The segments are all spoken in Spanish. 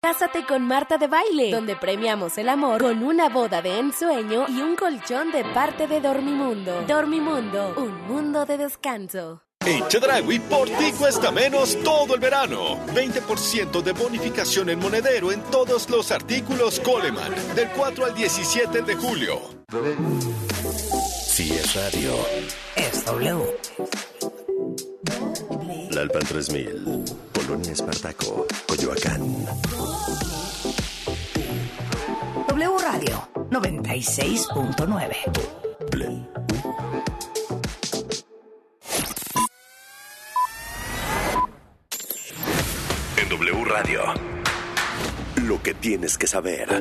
Cásate con Marta de Baile, donde premiamos el amor con una boda de ensueño y un colchón de parte de Dormimundo. Dormimundo, un mundo de descanso. En Chedraui, por ti cuesta menos todo el verano. 20% de bonificación en monedero en todos los artículos Coleman, del 4 al 17 de julio. Si es radio, es W. La Alpan 3000, Polonia Espartaco, Coyoacán. W Radio 96.9. En W Radio, lo que tienes que saber.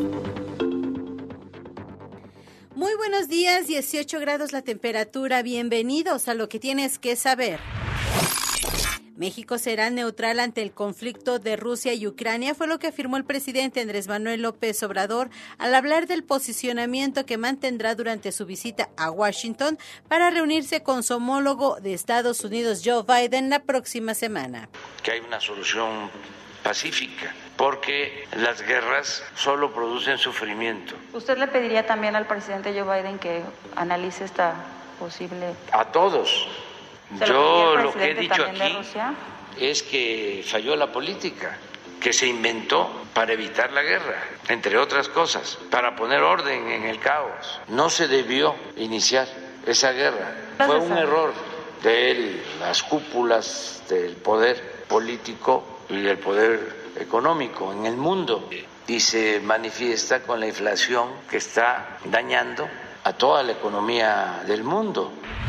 Muy buenos días, 18 grados la temperatura. Bienvenidos a lo que tienes que saber. México será neutral ante el conflicto de Rusia y Ucrania, fue lo que afirmó el presidente Andrés Manuel López Obrador al hablar del posicionamiento que mantendrá durante su visita a Washington para reunirse con su homólogo de Estados Unidos, Joe Biden, la próxima semana. Que hay una solución pacífica, porque las guerras solo producen sufrimiento. ¿Usted le pediría también al presidente Joe Biden que analice esta posible... A todos. Yo lo que he dicho aquí es que falló la política, que se inventó para evitar la guerra, entre otras cosas, para poner orden en el caos. No se debió iniciar esa guerra. Fue un error de las cúpulas del poder político y del poder económico en el mundo, y se manifiesta con la inflación que está dañando a toda la economía del mundo.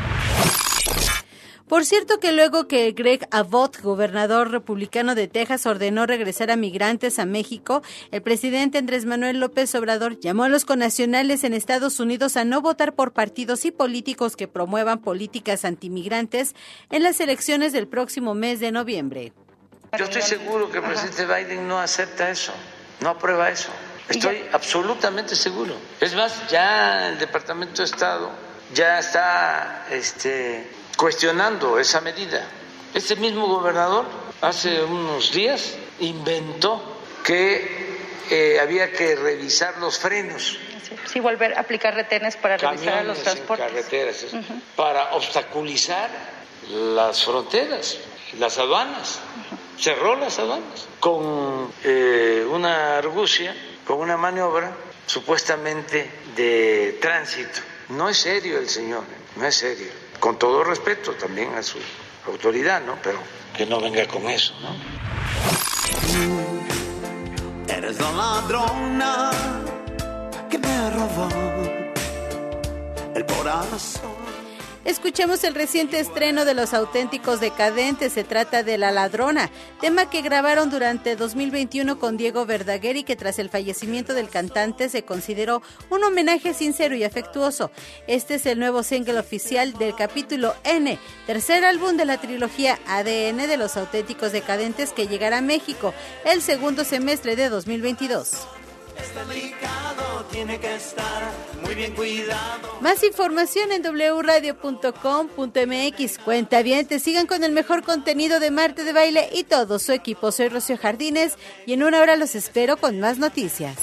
Por cierto que luego que Greg Abbott, gobernador republicano de Texas, ordenó regresar a migrantes a México, el presidente Andrés Manuel López Obrador llamó a los connacionales en Estados Unidos a no votar por partidos y políticos que promuevan políticas antimigrantes en las elecciones del próximo mes de noviembre. Yo estoy seguro que el presidente Biden no acepta eso, no aprueba eso. Estoy absolutamente seguro. Es más, ya el Departamento de Estado ya está cuestionando esa medida. Este mismo gobernador hace unos días inventó que había que revisar los frenos. Sí, volver a aplicar retenes para revisar a los transportes. Carreteras, para obstaculizar las fronteras, las aduanas. Cerró las aduanas con una argucia, con una maniobra supuestamente de tránsito. No es serio el señor, no es serio. Con todo respeto también a su autoridad, ¿no? Pero que no venga con eso, ¿no? Eres la ladrona que me robó el corazón. Escuchemos el reciente estreno de Los Auténticos Decadentes. Se trata de La Ladrona, tema que grabaron durante 2021 con Diego Verdaguer y que tras el fallecimiento del cantante se consideró un homenaje sincero y afectuoso. Este es el nuevo single oficial del capítulo N, tercer álbum de la trilogía ADN de Los Auténticos Decadentes, que llegará a México el segundo semestre de 2022. Tiene que estar muy bien cuidado. Más información en wradio.com.mx. Cuentavientes, sigan con el mejor contenido de Marta de Baile y todo su equipo. Soy Rocío Jardines y en una hora los espero con más noticias.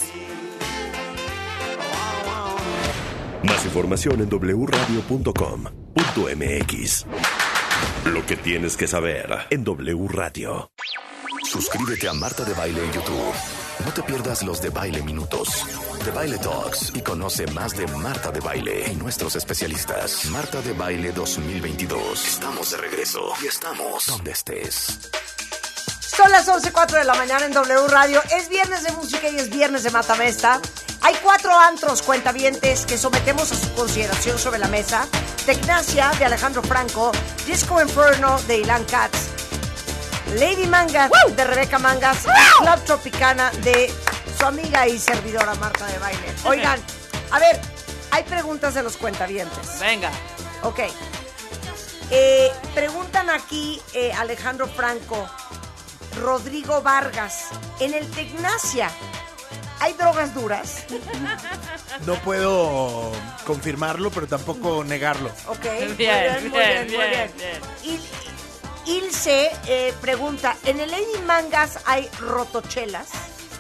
Más información en wradio.com.mx. Lo que tienes que saber en W Radio. Suscríbete a Marta de Baile en YouTube. No te pierdas los de Baile Minutos, de Baile Talks y conoce más de Marta de Baile y nuestros especialistas. Marta de Baile 2022. Estamos de regreso y estamos donde estés. Son las 11:04 de la mañana en W Radio. Es viernes de música y es viernes de Matamesta. Hay 4 antros cuentavientes que sometemos a su consideración sobre la mesa. Tecnacia de Alejandro Franco, Disco Inferno de Ilan Katz, Lady Mangas de Rebeca Mangas, Club Tropicana de su amiga y servidora Marta de Baile. Oigan, a ver, hay preguntas de los cuentavientes. Venga. Ok. Preguntan aquí Alejandro Franco, Rodrigo Vargas, en el Tecnacia, ¿hay drogas duras? No puedo confirmarlo, pero tampoco negarlo. Ok, muy bien. Ilse pregunta, ¿en el Lady Mangas hay rotochelas?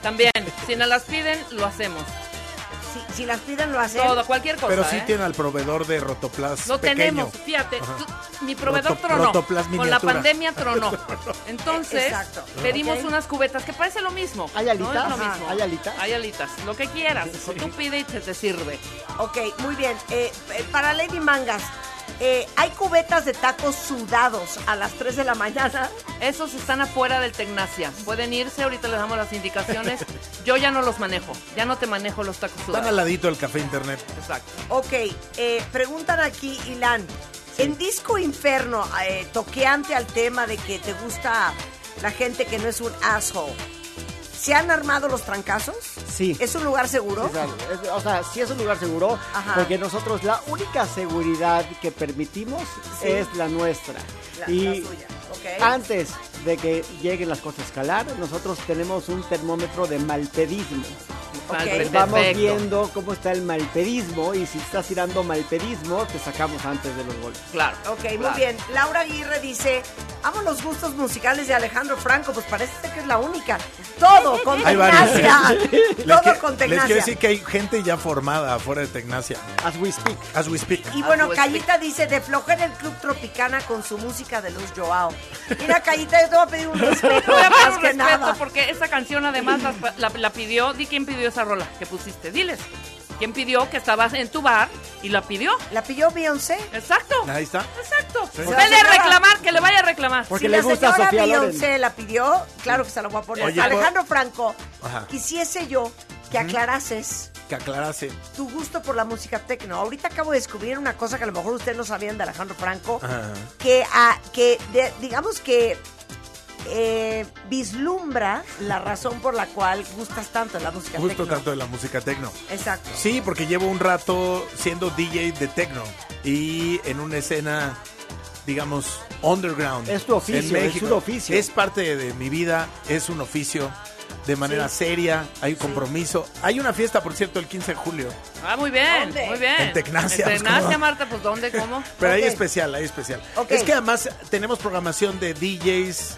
También, si nos las piden, lo hacemos. Si las piden, lo hacen. Todo, cualquier cosa. Pero sí tienen al proveedor de Rotoplas Lo pequeño. tenemos, fíjate. Mi proveedor tronó. Rotoplas Con la miniatura. pandemia tronó. Entonces, Exacto. pedimos Ok. unas cubetas que parece lo mismo. ¿Hay alitas? No es lo mismo. ¿Hay alitas? Hay alitas, lo que quieras. Tú pide y te sirve. Ok, muy bien. Para Lady Mangas, hay cubetas de tacos sudados a las 3 de la mañana. Esos están afuera del Tecnacia. Pueden irse, ahorita les damos las indicaciones. Yo ya no los manejo. Ya no te manejo los tacos Están sudados. al ladito del café internet. Exacto. Ok, preguntan aquí, Ilan. En Disco Inferno, toqueante al tema de que te gusta la gente que no es un asshole, ¿se han armado los trancazos? Sí. ¿Es un lugar seguro? Sí, claro. O sea, sí es un lugar seguro, Ajá. porque nosotros la única seguridad que permitimos Sí. es la nuestra. La y suya, ok. antes de que lleguen las cosas a escalar, nosotros tenemos un termómetro de malpedismo. Ok. Vamos Perfecto. viendo cómo está el malpedismo y si estás tirando malpedismo, te sacamos antes de los golpes. Claro. Ok, claro. muy bien. Laura Aguirre dice, amo los gustos musicales de Alejandro Franco. Pues parece que es la única. Todo con Hay varios. Tecnacia. Todo con Les quiero Tecnacia. decir que hay gente ya formada afuera de Tecnacia. As we speak. As we speak. Y bueno, pues, Cayita dice, de flojera el Club Tropicana con su música de Luz Joao. Mira, Cayita, yo te voy a pedir un respeto. Voy a pedir más un que respeto nada. porque esa canción además la pidió. Di quién pidió esa rola que pusiste. Diles. ¿Quién pidió que estabas en tu bar y la pidió? La pidió Beyoncé. Exacto. Ahí está. Exacto. Sí. Vele a reclamar, que le vaya a reclamar. Porque Si le la gusta a señora Sofía Loren. Beyoncé la pidió, claro que se la voy a poner. Oye, Alejandro Franco, Ajá. quisiese yo que aclarases Que aclarase. tu gusto por la música tecno. Ahorita acabo de descubrir una cosa que a lo mejor ustedes no sabían de Alejandro Franco, Ajá. digamos que vislumbra la razón por la cual gustas tanto de la música Gusto tecno. tanto de la música tecno. Exacto. Sí, porque llevo un rato siendo DJ de techno y en una escena, digamos, underground. Es tu oficio, en México. es un oficio. Es parte de mi vida, es un oficio de manera seria, hay un compromiso. Hay una fiesta, por cierto, el 15 de julio. Ah, muy bien, ¿Dónde? muy bien. En Tecnacia, En pues, Tecnacia, ¿cómo? Marta, pues ¿dónde, cómo? Pero hay Ok. especial, hay especial. Ok. Es que además tenemos programación de DJs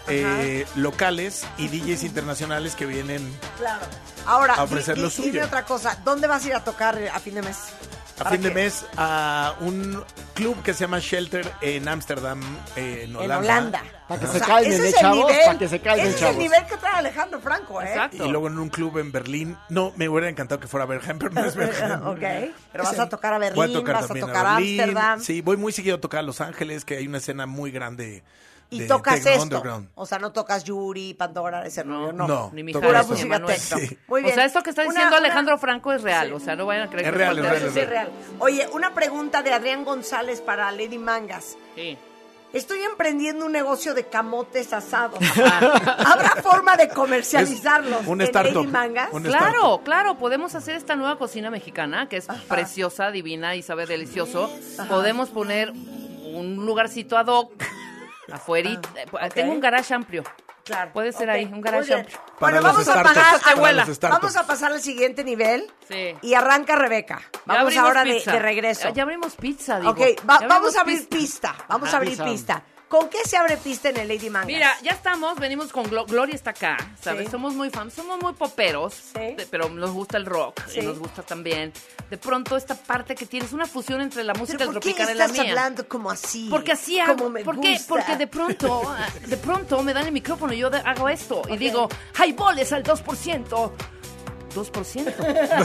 locales y DJs internacionales que vienen Claro. Ahora, A ofrecer lo dime suyo. otra cosa. ¿Dónde vas a ir a tocar a fin de mes? a ¿Para fin de qué? mes a un club que se llama Shelter en Ámsterdam, en En Holanda. Holanda. Para que O se sea, calmen, ese es chavos, el nivel, para que se calmen, ese es chavos. el nivel que trae Alejandro Franco, ¿eh? Exacto. Y luego en un club en Berlín. No, me hubiera encantado que fuera Bergen, pero no es Bergen. Ok. Pero vas a tocar a Voy Berlín, vas a también tocar a Berlín. Ámsterdam. Sí, voy muy seguido a tocar a Los Ángeles, que hay una escena muy grande Y de tocas techno esto. underground. O sea, no tocas Yuri, Pandora, ese rollo, no. No, Ni mi toco Pura esto. música Manuel. techno. Sí. Muy bien. O sea, esto que está Una- diciendo una- Alejandro Franco es real. O sea, no vayan a creer Es que real, es real, Eso es sí es real. Oye, una pregunta de Adrián González para Lady Mangas. Sí. Estoy emprendiendo un negocio de camotes asados. ¿Habrá forma de comercializarlos Es un en startup. Lady Mangas? Un Claro, claro, podemos hacer esta nueva cocina mexicana que es preciosa, divina y sabe delicioso. Podemos poner un lugarcito ad hoc afuera. Tengo un garage amplio. Claro. Puede ser Ok, ahí, un muy garage bien. amplio. Para Bueno, los vamos a startups, pasar para abuela. los startups. Vamos a pasar al siguiente nivel Sí. y arranca Rebeca. Ya Vamos abrimos ahora pizza. de regreso. Ya abrimos pizza, digo. Ok, Ya vamos abrimos a abrir pista. Vamos a abrir pizza. pista. ¿Con qué se abre pista en el Lady Mangas? Mira, ya estamos, venimos con Gloria está acá, ¿sabes? Sí. Somos muy fans, somos muy poperos, Sí. pero nos gusta el rock Sí. y nos gusta también. De pronto esta parte que tienes una fusión entre la música ¿Pero por qué tropical y la estás mía. hablando como así? Porque así hago. Como me ¿Por qué? gusta. Porque de pronto me dan el micrófono y yo hago esto y digo, highballs al 2%. 2%.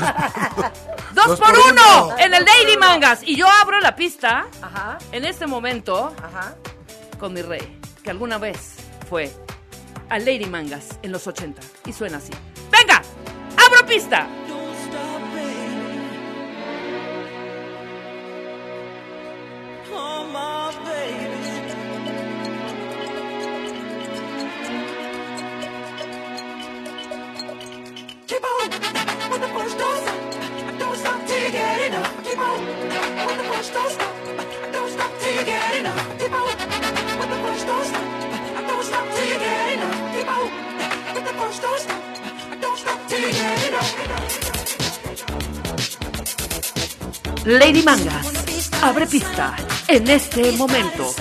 2 por 1 en el Lady Mangas. Y yo abro la pista Ajá, en este momento ajá. con mi rey, que alguna vez fue a Lady Mangas en los 80. Y suena así. ¡Venga! ¡Abro pista! Lady Mangas abre pista en este momento.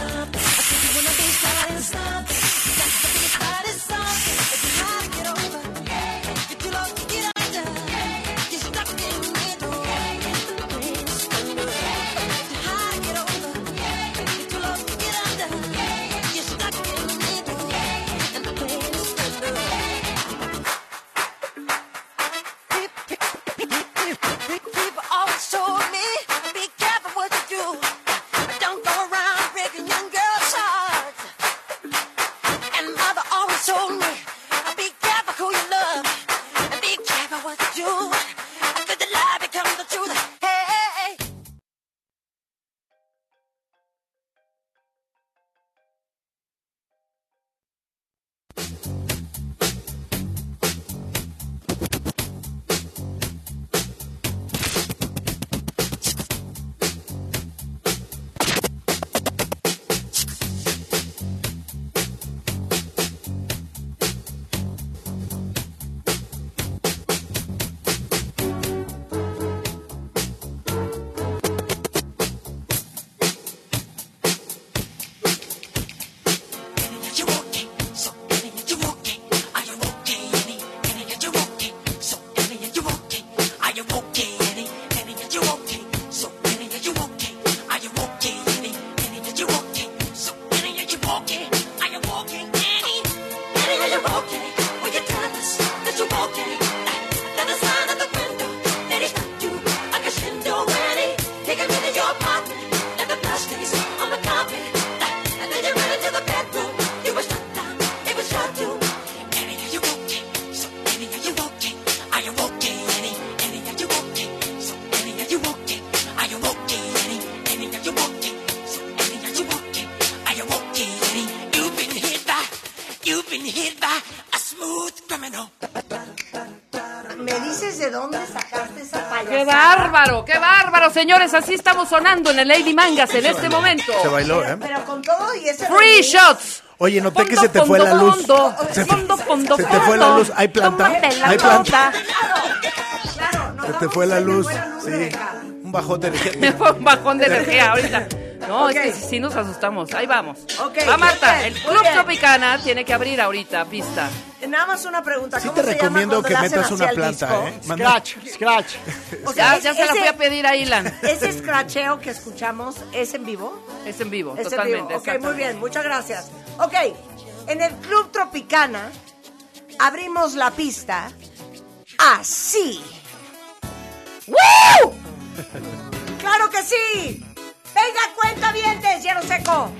¿Me dices de dónde sacaste esa payasada? ¡Qué bárbaro, señores! Así estamos sonando en el Lady Mangas en este momento. Se bailó, Pero con todo y ese... ¡Free shots! Oye, noté que se te fue la luz. Se te fue la luz. ¿Hay planta? ¿Hay planta? Claro. Se te fue la luz. Sí. Un bajón de energía. Me fue un bajón de energía ahorita. No, Ok. es que sí nos asustamos. Ahí vamos. Ok, Va Marta, muy bien, el muy Club bien. Tropicana tiene que abrir ahorita pista. Nada más una pregunta. Sí ¿Cómo te se recomiendo llama que cuando le metas hacen una así al planta, disco? Scratch. O sea, Ya se la fui a pedir a Ilan. Ese scratcheo que escuchamos, ¿es en vivo? Es en vivo, Es en totalmente. vivo. Ok, muy exactamente. bien, muchas gracias. Ok, en el Club Tropicana abrimos la pista así. ¡Woo! ¡Claro que sí! ¡Venga, cuentavientes, hielo seco!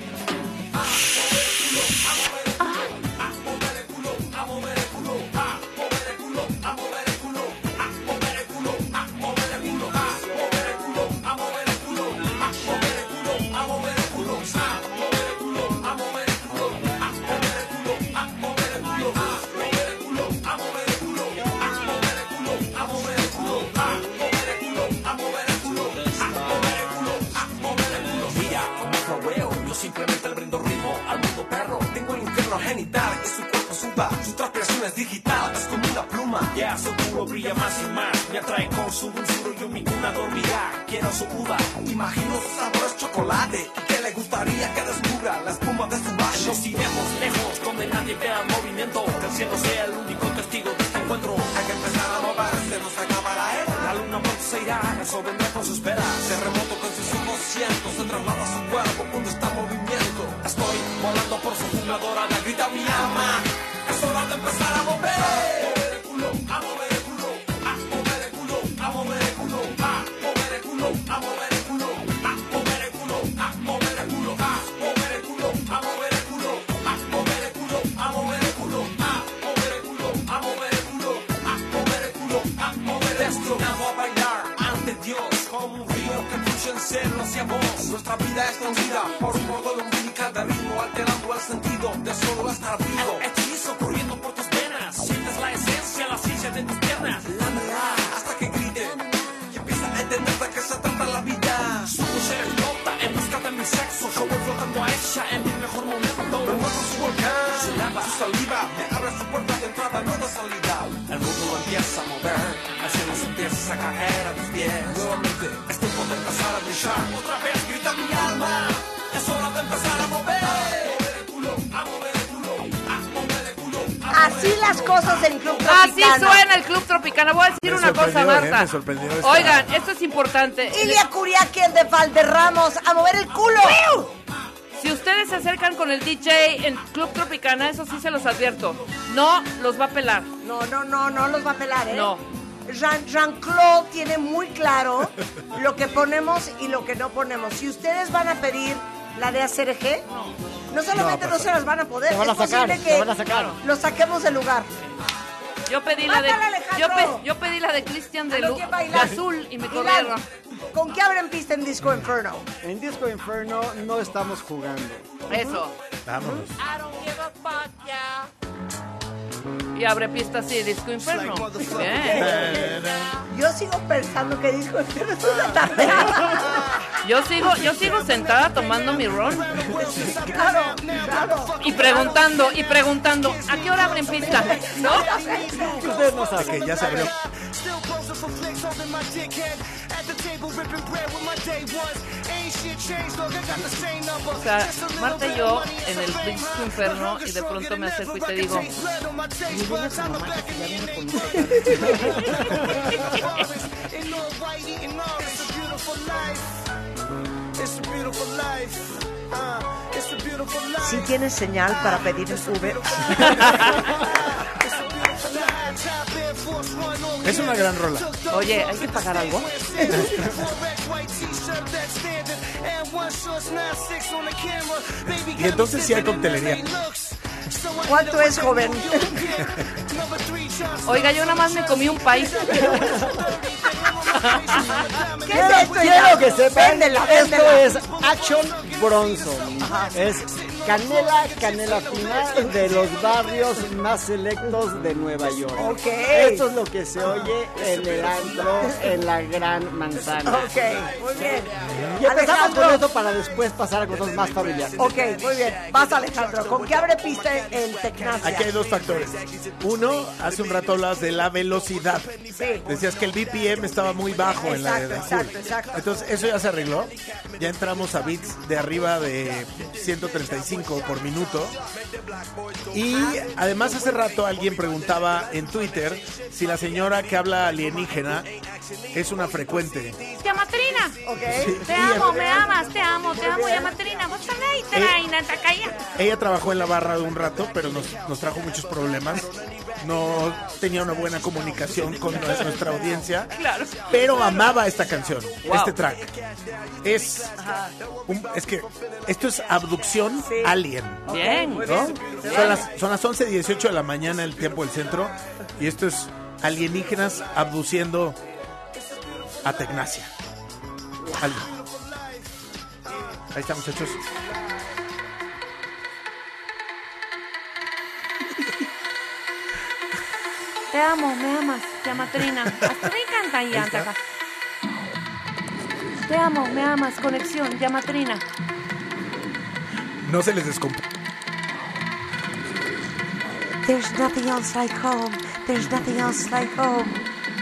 Simplemente le brindo ritmo al mundo perro. Tengo el infierno genital, que su cuerpo suba, su transpiración es digital, es como una pluma. Ya su culo brilla más y más, me atrae con su dulzura y yo mi cuna dormirá. Quiero su uva, imagino su sabor es chocolate, y que le gustaría que descubra la espuma de su valle. Nos iremos lejos, donde nadie vea el movimiento, que el cielo sea el único testigo de este encuentro. Hay que empezar a moverse, no se acabará la luna pronto se irá, eso vendrá con sus velas. Se remoto con sus ojos cientos, se traslada a su cuerpo cuando está en movimiento. Estoy volando por su jungla dorada, grita mi alma, es hora de empezar a mover. A mover el culo, a mover el culo, a mover el culo, a mover el culo, a mover el culo, a mover el culo, a mover el culo, a mover el culo, a mover el culo, a mover el culo, a mover el culo, a mover el culo, a mover el culo, a mover el culo, a mover el culo. Destinado a bailar ante Dios como un río que fluye en cielo hacia vos. Nuestra vida es tangida por un cordón umbilical de ritmo, alterando el sentido de solo estar vivo. Hechizo corriendo por tus venas, sientes la esencia, la ciencia de tus piernas. Lámela hasta que griten y empieza a entender de qué se trata la vida. Su voz explota en busca de mi sexo, yo voy flotando a ella en mi mejor momento. Me muestro su volcán, se lava su saliva, me abre su puerta de entrada, no de salida. El mundo empieza a mover, el cielo se empieza a caer a tus pies. Nuevamente es tiempo de empezar a brillar. Otra vez grita mi alma, es hora de empezar a mover. Así las cosas del Club Tropicana. Así suena el Club Tropicana. Voy a decir una cosa, Marta. Me sorprendió esta. Oigan, esto es importante. Ilia Curiaqui de Valderramos, a mover el culo. Si ustedes se acercan con el DJ en Club Tropicana, eso sí se los advierto, no los va a pelar. No los va a pelar, ¿eh? No. Jean-Claude tiene muy claro lo que ponemos y lo que no ponemos. Si ustedes van a pedir la de ACRG, no solamente no se las van a poder, Te van a es sacar, posible te que van a sacar. lo saquemos del lugar. Yo pedí la de Mátala, Alejandro. yo pedí la de Cristian de, A lo que bailar. de azul y me Ilan, corrieron. ¿con qué abren pista en Disco Inferno? En Disco Inferno no estamos jugando. Eso. Vámonos. Y abre pista así, Disco Inferno. Bien. Yo sigo pensando que Disco Inferno es una tarde. Yo sigo sentada tomando mi ron Claro. y preguntando, ¿a qué hora abren pista? ¿No? Ustedes no saben. Que ya se abrió. O sea, Marta y yo en el Disco Inferno y de pronto me acerco y te digo, y dile a tu mamá que ya viene con ¿Sí tienes señal para pedir el Uber? Es una gran rola. Oye, ¿hay que pagar algo? Y entonces sí hay coctelería. ¿Cuánto es, joven? Oiga, yo nada más me comí un país. ¿Qué es esto? Quiero que sepan, Véndela, esto véndela. es Action Bronson. Es canela fina de los barrios más selectos de Nueva York. Ok. Esto es lo que se oye en el antro en la Gran Manzana. Ok, muy bien. Y empezamos Alejandro. con eso para después pasar a cosas más familiares. Ok, muy bien. Vas, Alejandro. ¿Con qué abre pista el Tecnacia? Aquí hay dos factores. Uno, hace un rato hablabas de la velocidad. Sí. Decías que el BPM estaba muy bajo en la de Exacto. Entonces, eso ya se arregló. Ya entramos a beats de arriba de 135 por minuto. Y además hace rato alguien preguntaba en Twitter si la señora que habla alienígena es una frecuente. Yamatrina. Ok. Te amo, me amas, te amo, Yamatrina. Vos también, Traina, Takaya. Ella trabajó en la barra de un rato, pero nos trajo muchos problemas. No tenía una buena comunicación con nuestra audiencia. Claro. Pero amaba esta canción, este track. Es que esto es abducción alien. Bien. ¿No? Son las 11:18 de la mañana, el tiempo del centro. Y esto es alienígenas abduciendo a Tecnacia. Ahí está, muchachos. Te amo, me amas, Yamatrina. Hasta me encanta Yantaka. Te amo, me amas, conexión, Yamatrina. No se les descompuso. There's nothing else like home. There's nothing else like home.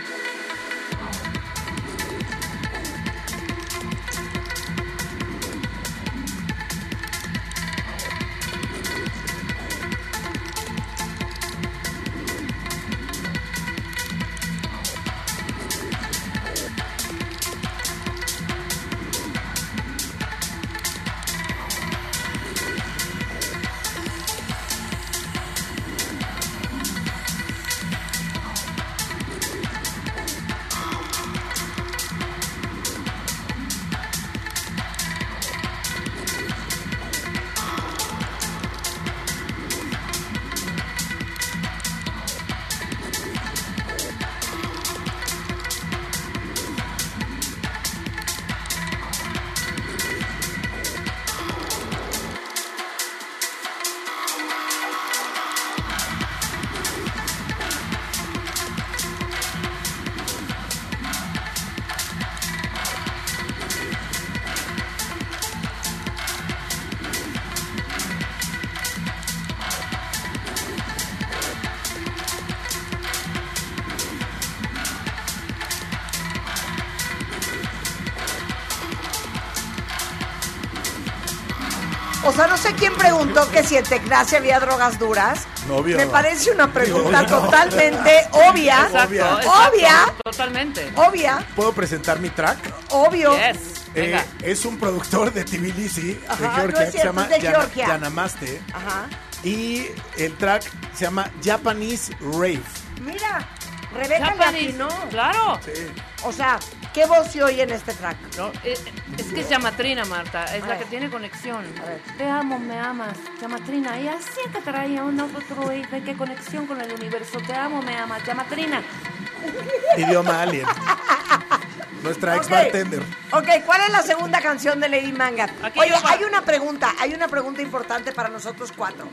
O sea, no sé quién preguntó que si en Tecnacia había drogas duras. Obvio. Me parece una pregunta Obvio. totalmente obvia. Exacto, Obvia. Totalmente. Obvia. ¿Puedo presentar mi track? Obvio. Yes. Venga. Es un productor de Tbilisi, Ajá, de Georgia, no es que se cierto, llama es de Georgia. Yanamaste. Ajá. Y el track se llama Japanese Rave. Mira, Rebeca Japanese, latino. Claro. Sí. O sea, ¿qué voz se oye en este track? No, es que es Yamatrina, Marta. Es A la ver. que tiene conexión. A ver. Te amo, me amas, Yamatrina. Y así que traía un otro de qué conexión con el universo. Te amo, me amas, Yamatrina. Idioma alien. Nuestra ex Ok. bartender. Ok, ¿cuál es la segunda canción de Lady Manga? Aquí Oye, yo va. hay una pregunta importante para nosotros cuatro.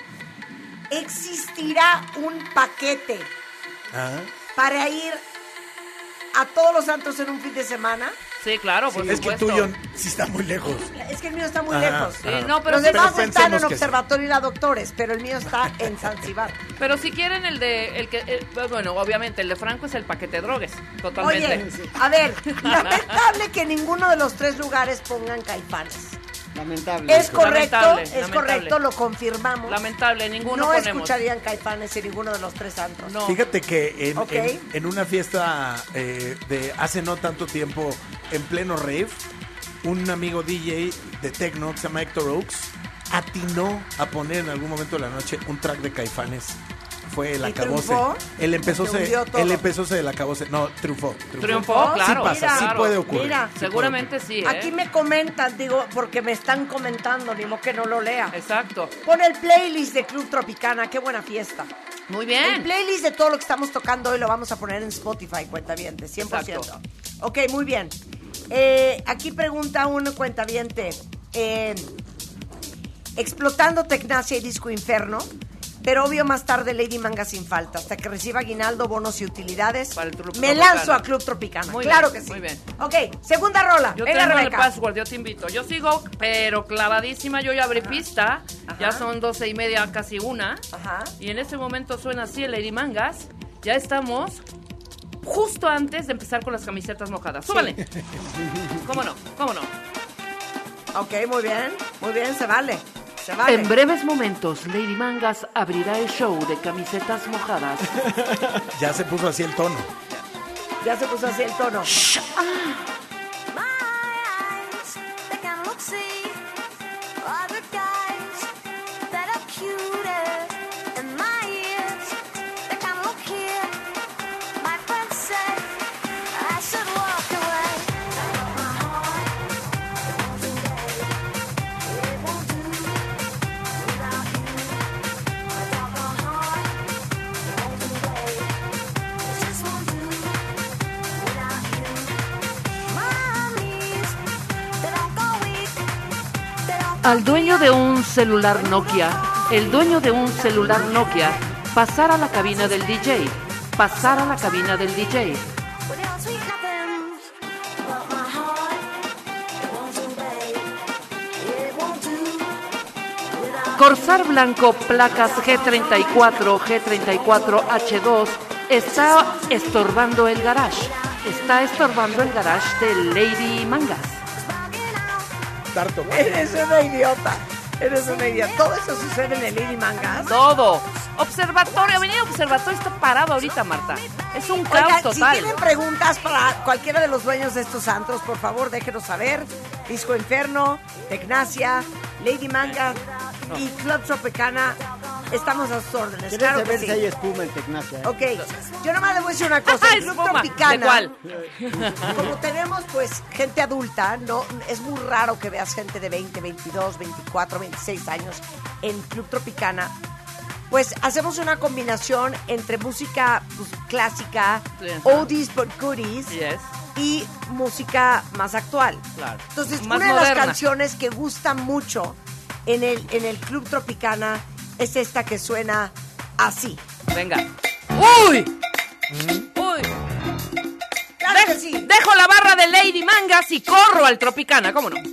¿Existirá un paquete Ajá. para ir a todos los santos en un fin de semana? Sí, claro, por Es que el supuesto. tuyo sí está muy lejos. Es que el mío está muy Ajá, lejos. Sí, ajá. no, pero Los sí, demás pero están en pensemos que Observatorio y la Doctores, pero el mío está en Zanzíbar. Pero si quieren bueno, obviamente el de Franco es el paquete drogues, totalmente. Oye, a ver, lamentable que ninguno de los tres lugares pongan Caifanes. Lamentable. Es correcto, Lamentable, es lamentable. correcto, lo confirmamos. Lamentable, ninguno No ponemos. escucharían Caifanes en ninguno de los tres antros. No. Fíjate que Ok. en una fiesta de hace no tanto tiempo, en pleno rave, un amigo DJ de techno que se llama Héctor Oaks atinó a poner en algún momento de la noche un track de Caifanes. Fue el ¿Y acabose. triunfó? Él empezó Se hundió todo. el acabose. No, triunfó. Triunfó, claro. Sí pasa, Mira, sí puede ocurrir. mira. Sí Seguramente sí, ¿eh? Aquí me comentan, digo, porque me están comentando, ni modo que no lo lea. Exacto. Pon el playlist de Club Tropicana, qué buena fiesta. Muy El bien. playlist de todo lo que estamos tocando hoy lo vamos a poner en Spotify, cuentaviente, 100%. Exacto. Ok, muy bien. Aquí pregunta un cuentaviente. explotando Tecnacia y Disco Inferno. Pero obvio más tarde Lady Manga sin falta. Hasta que reciba aguinaldo, bonos y utilidades. Me lanzo a Club Tropicana. Muy claro bien, que sí. Muy bien. Ok, segunda rola. Yo Venga, tengo el Rebeca. password, yo te invito. Yo sigo, pero clavadísima. Yo ya abrí pista. Ya son 12:30, casi 1. Ajá. Y en este momento suena así el Lady Mangas. Ya estamos justo antes de empezar con las camisetas mojadas. ¡Súbale! ¿Cómo no? ¿Cómo no? Ok, muy bien, se vale. Se vale. En breves momentos, Lady Mangas abrirá el show de camisetas mojadas. Ya se puso así el tono. Ya se puso así el tono. Al dueño de un celular Nokia, el dueño de un celular Nokia, pasar a la cabina del DJ, pasar a la cabina del DJ. Corsar blanco, placas G34H2, está estorbando el garage. Está estorbando el garage de Lady Mangas. Eres una idiota. Todo eso sucede en el Lady Mangas. Todo. Observatorio, Avenida Observatorio está parado ahorita, Marta. Es un caos Oigan, total. Si tienen preguntas para cualquiera de los dueños de estos antros, por favor, déjenos saber. Disco Inferno, Tecnacia, Lady Mangas y Club Tropicana. Estamos a sus órdenes. ¿Quieres Claro saber que si sí. hay espuma en Tecnacia? Ok, yo nomás le voy a decir una cosa. El Club Espuma. Tropicana, ¿De cuál? como tenemos pues gente adulta, no es muy raro que veas gente de 20, 22, 24, 26 años en Club Tropicana. Pues hacemos una combinación entre música pues, clásica, oldies but goodies, y música más actual. Claro. Entonces, Más una de moderna. las canciones que gusta mucho en el Club Tropicana es esta que suena así. Venga. ¡Uy! ¡Uy! Claro que sí. Dejo la barra de Lady Mangas y corro al Tropicana, ¿cómo no?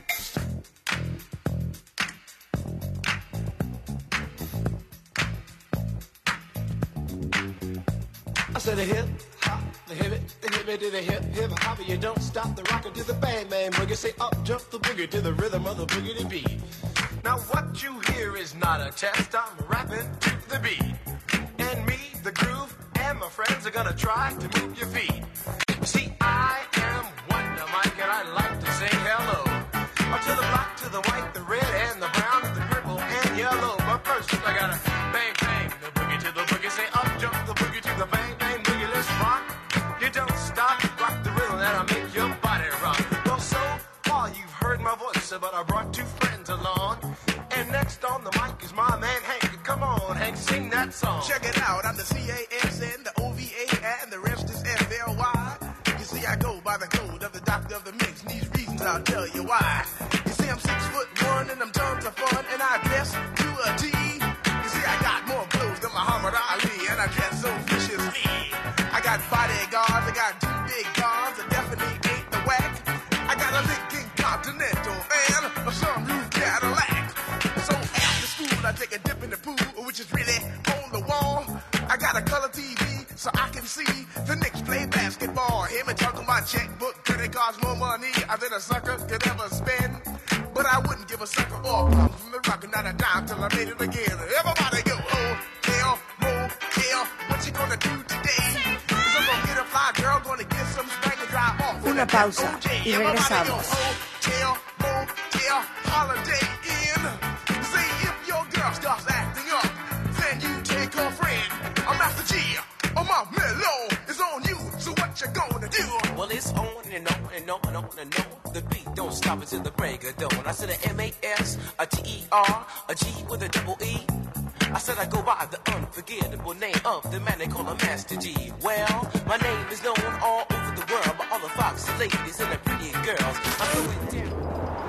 I said a hip hop, the hip it to the hip hop. You don't stop the rocker to the bang bang boogie. Say up jump the boogie to the rhythm of the boogie beat. Now what you hear is not a test. I'm rapping to the beat, and me, the groove, and my friends are gonna try to move your feet. See, I am Wonder Mike, and I like to say hello to the black, to the white, the red, and the brown, the purple, and yellow. But first, I gotta bang bang the boogie to the boogie. Say up jump the boogie to the bang bang boogie. Let's rock. You don't stop, rock the rhythm that'll make your body rock. Well, so far you've heard my voice, but I brought two friends along. And next on the mic is my man Hank. Come on, Hank, sing that song. Check it out, I'm the CASN, the OVA, and the rest is FLY. You see, I go by the code of the doctor of the mix, and these reasons I'll tell you why. You see, I'm 6'1", and I'm tons of fun, and I dress to a T. You see, I got more clothes than Muhammad Ali, and I dress so viciously. I got bodyguards, I got two big guns, I definitely ain't the whack. I got a Lincoln Continental and a sunroof Cadillac. So after school, I take a dip in the pool, which is really on the wall. I got a color TV so I can see the Knicks play basketball. Him and talking my checkbook, could it cost more money than a sucker could ever spend? But I wouldn't give a sucker or a plum from the rock, not a dime till I made it again. Everybody go, hotel, motel, what you gonna do today? 'Cause I'm gonna get a fly girl, gonna get some spank and drive off. Una pausa y regresamos. Hotel, motel, holiday inn. Say if your girl starts acting up, then you take her friend. I'm Master G, my mellow is on you, so what you gonna do? Well, it's on and on and on and on and on. The beat don't stop until the break of dawn. I said a M-A-S, a T-E-R, a G with a double E. I said I go by the unforgettable name of the man they call a Master G. Well, my name is known all over the world by all the foxy ladies and the pretty girls. I'm going down. La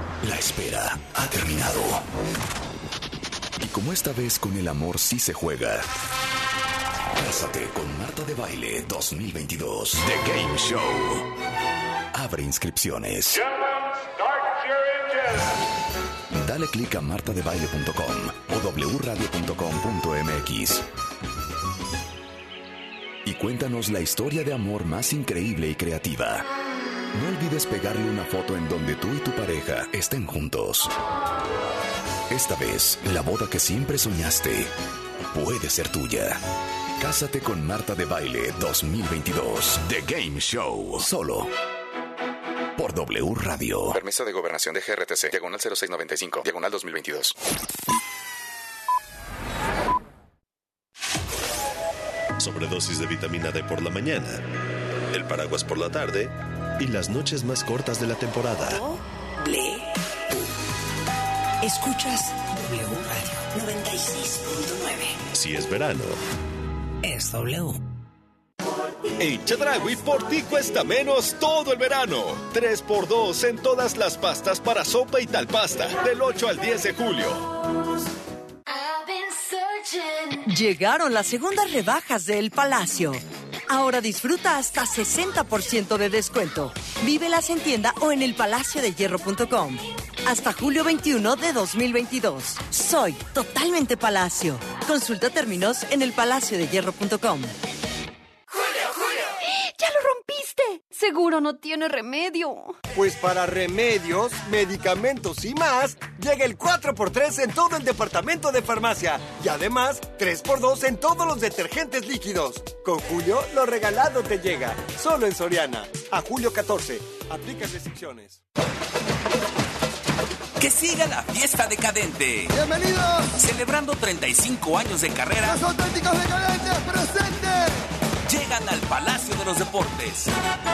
espera ha terminado. Y como esta vez con el amor sí se juega, Cásate con Marta de Baile 2022 The Game Show. Abre inscripciones. Dale clic a martadebaile.com o wradio.com.mx y cuéntanos la historia de amor más increíble y creativa. No olvides pegarle una foto en donde tú y tu pareja estén juntos. Esta vez, la boda que siempre soñaste puede ser tuya. Cásate con Marta de Baile 2022 The Game Show. Solo por W Radio. Permiso de gobernación de GRTC, diagonal 0695, diagonal 2022. Sobredosis de vitamina D por la mañana, el paraguas por la tarde y las noches más cortas de la temporada. W. Escuchas W Radio 96.9. Si es verano, es W. En Chedraui por ti cuesta menos todo el verano. 3x2 en todas las pastas para sopa y tal pasta. Del 8 al 10 de julio. Llegaron las segundas rebajas de El Palacio. Ahora disfruta hasta 60% de descuento. Vívelas en tienda o en elpalaciodehierro.com. Hasta julio 21 de 2022. Soy totalmente Palacio. Consulta términos en elpalaciodehierro.com. ¡Ya lo rompiste! Seguro no tiene remedio. Pues para remedios, medicamentos y más, llega el 4x3 en todo el departamento de farmacia. Y además, 3x2 en todos los detergentes líquidos. Con Julio, lo regalado te llega. Solo en Soriana. A julio 14. Aplica restricciones. Que siga la fiesta decadente. ¡Bienvenidos! Celebrando 35 años de carrera. ¡Los auténticos decadentes presentes! Llegan al Palacio de los Deportes.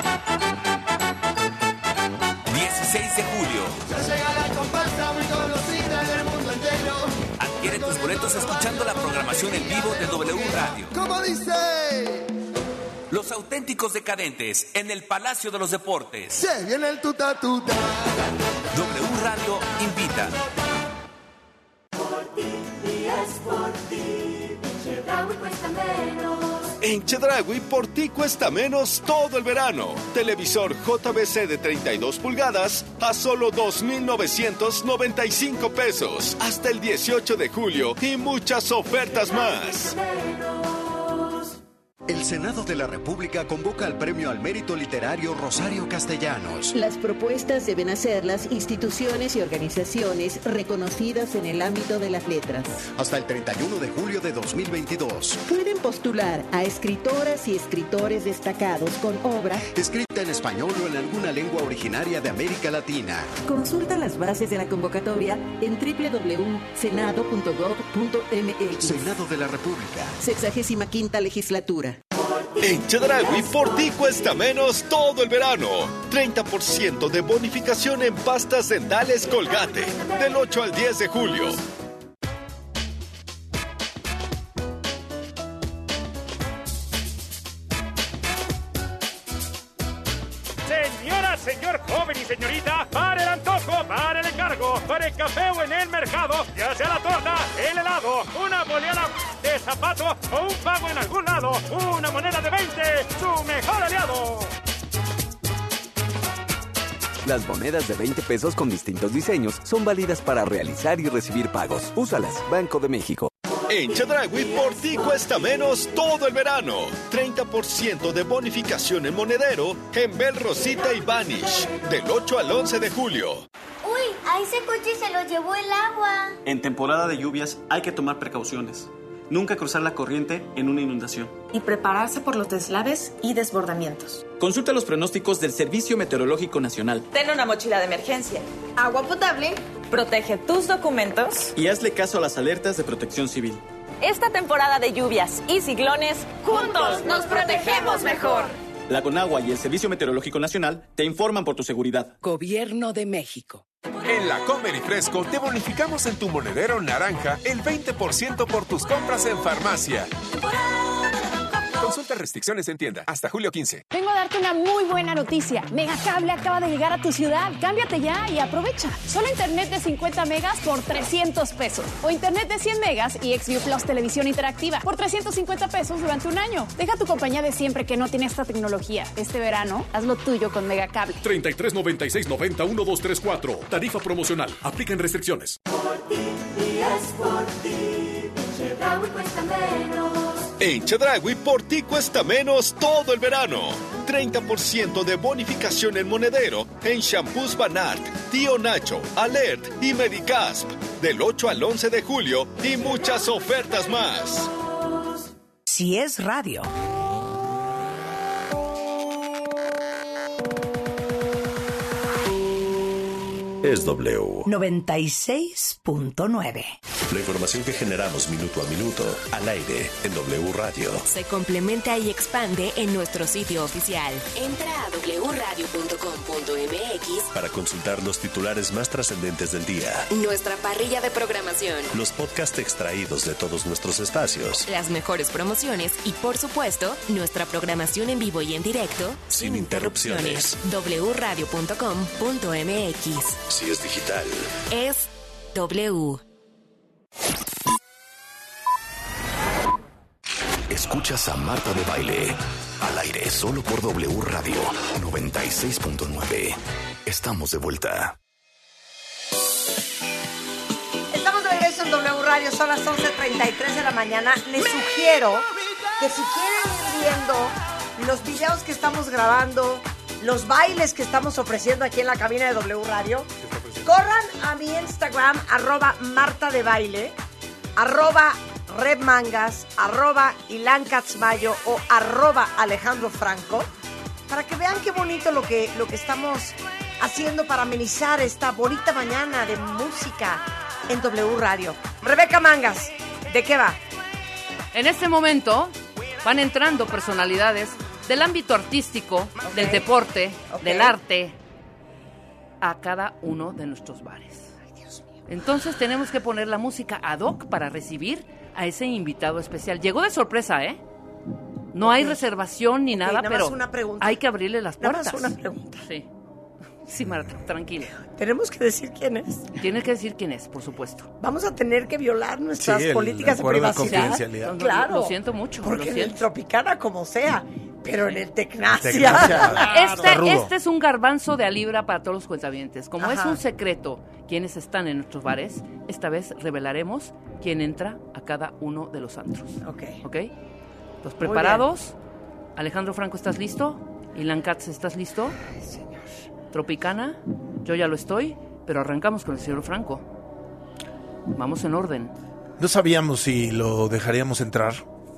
16 de julio. Ya llega la comparsa muy conocida en el mundo entero. Adquiere tus boletos escuchando la programación en vivo de W Radio. ¿Cómo dice? Los auténticos decadentes en el Palacio de los Deportes. Se viene el tuta tuta. W Radio invita. Por ti, y es por ti. Chedraui cuesta menos. En Chedraui por ti cuesta menos todo el verano. Televisor JBC de 32 pulgadas a solo 2,995 pesos. Hasta el 18 de julio y muchas ofertas más. El Senado de la República convoca al Premio al Mérito Literario Rosario Castellanos. Las propuestas deben hacerlas instituciones y organizaciones reconocidas en el ámbito de las letras. Hasta el 31 de julio de 2022. Pueden postular a escritoras y escritores destacados con obra escrita en español o en alguna lengua originaria de América Latina. Consulta las bases de la convocatoria en www.senado.gov.mx. Senado de la República. 65ª legislatura. En Chedraui por ti cuesta menos todo el verano. 30% de bonificación en pastas dentales Colgate. Del 8 al 10 de julio. Señora, señor, joven y señorita, para el antojo, para el encargo, para el café o en el mercado, ya sea la torta, el helado, una boleada de zapato o un pago en algún lado, una moneda de 20, su mejor aliado. Las monedas de 20 pesos con distintos diseños son válidas para realizar y recibir pagos. Úsalas, Banco de México. En Chedraui por ti cuesta menos todo el verano. 30% de bonificación en monedero en Bel Rosita y Vanish. Del 8 al 11 de julio. ¡Uy! A ese coche se lo llevó el agua. En temporada de lluvias hay que tomar precauciones. Nunca cruzar la corriente en una inundación. Y prepararse por los deslaves y desbordamientos. Consulta los pronósticos del Servicio Meteorológico Nacional. Ten una mochila de emergencia, agua potable, protege tus documentos y hazle caso a las alertas de Protección Civil. Esta temporada de lluvias y ciclones, juntos nos protegemos mejor. La Conagua y el Servicio Meteorológico Nacional te informan por tu seguridad. Gobierno de México. En la Comer y Fresco te bonificamos en tu monedero naranja el 20% por tus compras en farmacia. Consulta restricciones en tienda. Hasta julio 15. Vengo a darte una muy buena noticia. Megacable acaba de llegar a tu ciudad. Cámbiate ya y aprovecha. Solo internet de 50 megas por 300 pesos. O internet de 100 megas y XView Plus televisión interactiva por 350 pesos durante un año. Deja tu compañía de siempre que no tiene esta tecnología. Este verano, haz lo tuyo con Megacable. 33 96 90 1234. Tarifa promocional. Aplican restricciones. Por ti y es por ti. Chedraui cuesta menos. En Chedraui, por ti cuesta menos todo el verano. 30% de bonificación en monedero en shampoos Van Art, Tío Nacho, Alert y Medicasp. Del 8 al 11 de julio y muchas ofertas más. Si es radio. Es W. 96.9. La información que generamos minuto a minuto, al aire, en W Radio. Se complementa y expande en nuestro sitio oficial. Entra a wradio.com.mx para consultar los titulares más trascendentes del día. Nuestra parrilla de programación. Los podcasts extraídos de todos nuestros espacios. Las mejores promociones y, por supuesto, nuestra programación en vivo y en directo. Sin interrupciones. wradio.com.mx. Si es digital. Es W. Escuchas a Marta de Baile. Al aire solo por W Radio 96.9. Estamos de vuelta. Estamos de regreso en W Radio, son las 11:33 de la mañana. Les sugiero que si quieren ir viendo los videos que estamos grabando, los bailes que estamos ofreciendo aquí en la cabina de W Radio, corran a mi Instagram, @MartaDeBaile, @RedMangas, @IlanCatzmayo o @AlejandroFranco, para que vean qué bonito lo que estamos haciendo para amenizar esta bonita mañana de música en W Radio. Rebeca Mangas, ¿de qué va? En este momento van entrando personalidades del ámbito artístico, del deporte, del arte, a cada uno de nuestros bares. Ay, Dios mío. Entonces tenemos que poner la música ad hoc para recibir a ese invitado especial. Llegó de sorpresa, ¿eh? No hay reservación ni nada, pero una pregunta. hay que abrirle las puertas. Nada más una pregunta. Sí. Sí, Marta, tranquila. Tenemos que decir quién es. Tienes que decir quién es, por supuesto. Vamos a tener que violar nuestras políticas de privacidad. Claro. Lo siento mucho. Porque en el Tropicana, como sea, pero en el Tecnacia. Este es un garbanzo de a libra para todos los cuentavientes. Como es un secreto quienes están en nuestros bares, esta vez revelaremos quién entra a cada uno de los antros. ¿Ok? ¿Los preparados? Alejandro Franco, ¿estás listo? Ilan Katz, ¿estás listo? Ay, señor. Tropicana, yo ya lo estoy, pero arrancamos con el señor Franco. Vamos en orden. No sabíamos si lo dejaríamos entrar.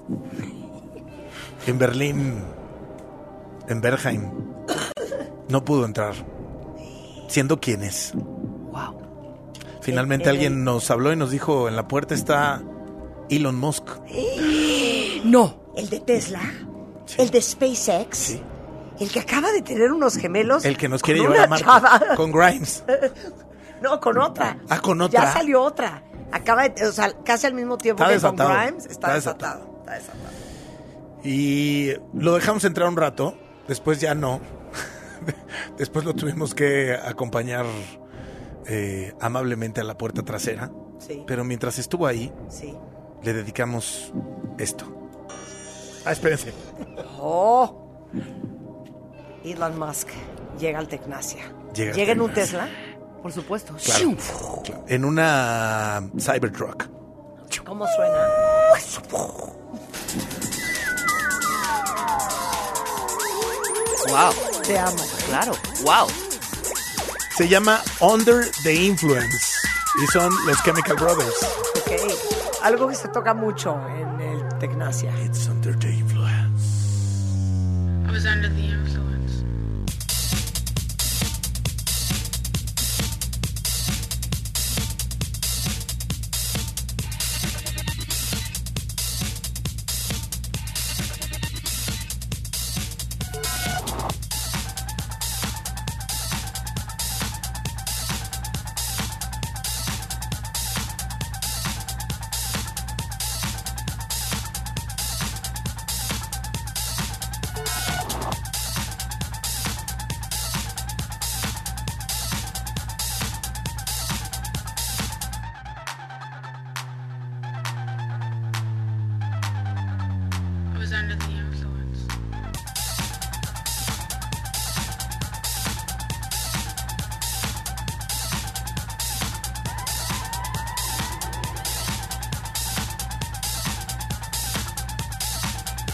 En Berlín, en Bergheim, no pudo entrar. Siendo quien es. Wow. Finalmente alguien nos habló y nos dijo, en la puerta está Elon Musk. No. El de Tesla, el de SpaceX. Sí. El que acaba de tener unos gemelos. El que nos quiere llevar a Marte. Con Grimes. No, con otra. Con otra. Ya salió otra. Acaba de, o sea, casi al mismo tiempo que con Grimes. Está desatado. Y lo dejamos entrar un rato. Después ya no. Después lo tuvimos que acompañar amablemente a la puerta trasera. Sí. Pero mientras estuvo ahí, le dedicamos esto. Espérense. Elon Musk llega al Tecnacia. ¿Llega en un Tesla? Por supuesto. Claro. En una Cybertruck. ¿Cómo suena? Wow. Te amo. Claro. Wow. Se llama Under the Influence y son los Chemical Brothers. Ok. Algo que se toca mucho en el Tecnacia. It's under the influence. I was under the influence.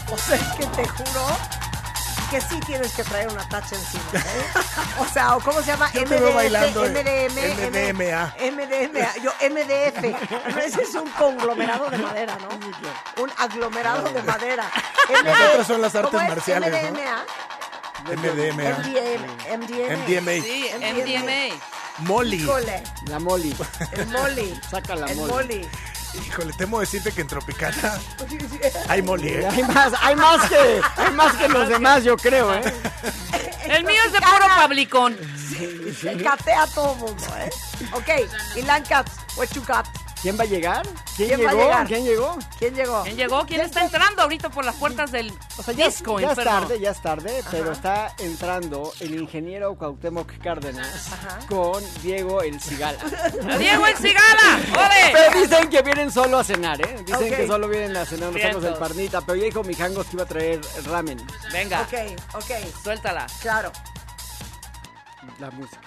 O sea, que te juro que sí tienes que traer una tacha encima, ¿eh? O sea, ¿o cómo se llama? Yo te veo bailando MDMA. Yo MDF. Ese es un conglomerado de madera, ¿no? Un aglomerado de madera. Las otras son las artes marciales, MDMA. MDMA. MDMA. Sí, MDMA. Molly. Híjole. La Molly. El Molly. Saca la El Molly. Molly. Híjole, temo decirte que en Tropicana hay Molly, ¿eh? Hay más que los demás, yo creo, ¿eh? El mío es de puro pablicón. Sí, se catea a todo mundo, ¿eh? Ok, Ilan Katz, what you got? ¿Quién va a llegar? ¿Quién va a llegar? ¿Quién llegó? ¿Quién llegó? ¿Quién llegó? ¿Quién está entrando ahorita por las puertas del disco? Ya es tarde, pero está entrando el ingeniero Cuauhtémoc Cárdenas con Diego el Cigala. ¡Diego el Cigala! ¡Ole! Pero dicen que vienen solo a cenar, ¿eh? Dicen que solo vienen a cenar los tacos del Parnita, pero ya dijo Mijangos que iba a traer ramen. Venga. Ok. Suéltala. Claro. La música.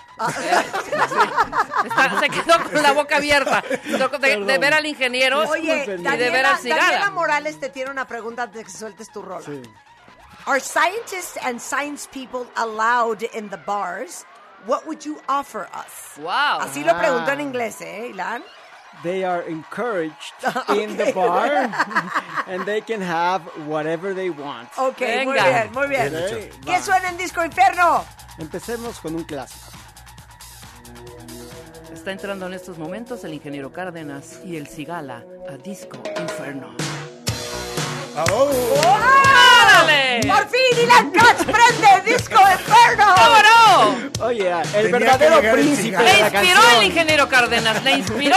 Se quedó con la boca abierta de ver al ingeniero. Oye, y de ver al Cigala. Daniela Morales te tiene una pregunta antes de que sueltes tu rola. Sí. Are scientists and science people allowed in the bars? What would you offer us? Wow. Así lo preguntó en inglés, Ilan? They are encouraged in the bar and they can have whatever they want. Ok, venga. Muy bien. Okay, ¿Qué suena en Disco Inferno? Empecemos con un clásico. Está entrando en estos momentos el ingeniero Cárdenas y el Cigala a Disco Inferno. ¡Órale! ¡Por fin Ilan Katz prende Disco Inferno! ¡Cómo no! Oye, el verdadero príncipe de la canción. Le inspiró el ingeniero Cárdenas, le inspiró.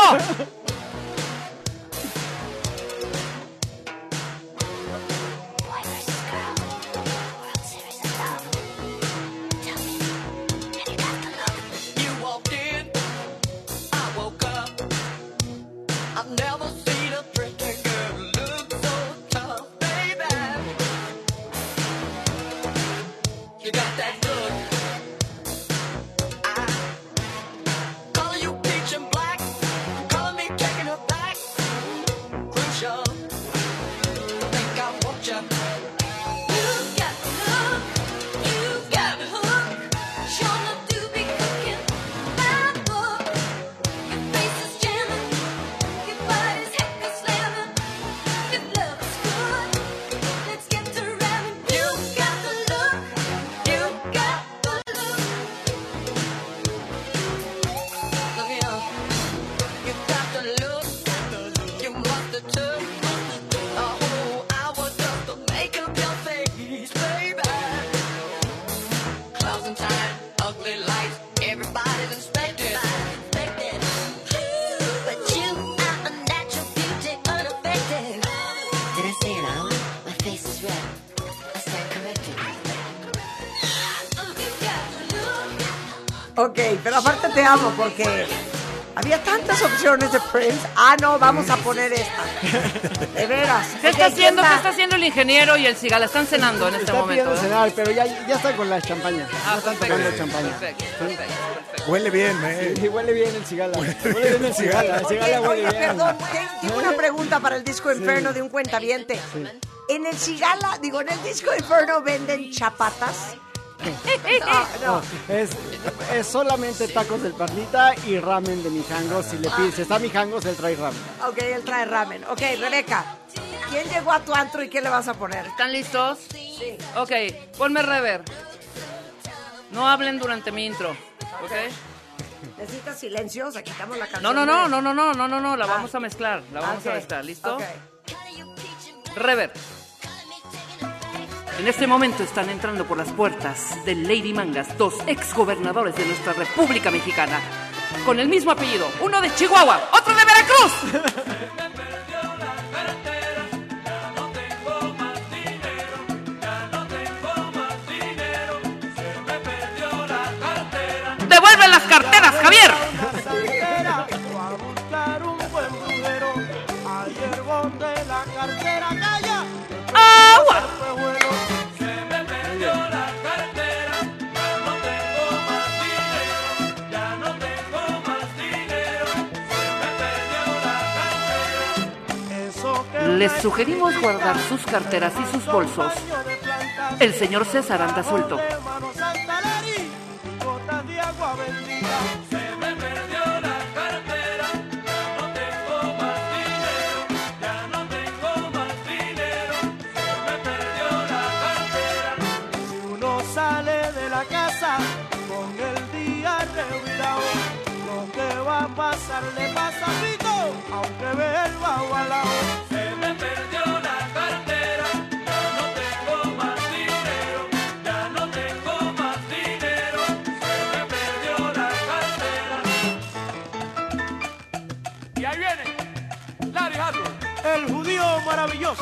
Ok, pero aparte te amo porque había tantas opciones de Prince. Ah, no, vamos a poner esta. De veras. ¿Qué está haciendo? ¿Qué está haciendo el ingeniero y el Cigala? Están cenando en este momento. Están cenar, pero ya están con la champaña. Ya están tocando champaña. Perfecto. Huele bien, Sí, huele bien el Cigala. Huele bien el Cigala. El Cigala huele bien. Perdón, tengo una pregunta para el Disco Inferno de un cuentaviente. En el Cigala, en el Disco Inferno venden chapatas. No. Es solamente tacos del Parnita y ramen de Mijangos. Si le pides, si está Mijangos, él trae ramen. Ok, él trae ramen. Ok, Rebeca, ¿quién llegó a tu antro y qué le vas a poner? ¿Están listos? Sí. Ok, ponme reverb. No hablen durante mi intro, ¿ok? ¿Necesitas silencio? O sea, quitamos la canción. No, la vamos a mezclar. ¿Listo? Ok. Reverb. En este momento están entrando por las puertas de Lady Mangas 2 exgobernadores de nuestra República Mexicana, con el mismo apellido, uno de Chihuahua, otro de Veracruz. ¡Devuelven las carteras, Javier! ¡Agua! Les sugerimos guardar sus carteras y sus bolsos. El señor César anda suelto. Pasarle pasapito, aunque ve el bajo al lado. Se me perdió la cartera, ya no tengo más dinero, ya no tengo más dinero. Se me perdió la cartera. Y ahí viene Larry Harlow, el judío maravilloso.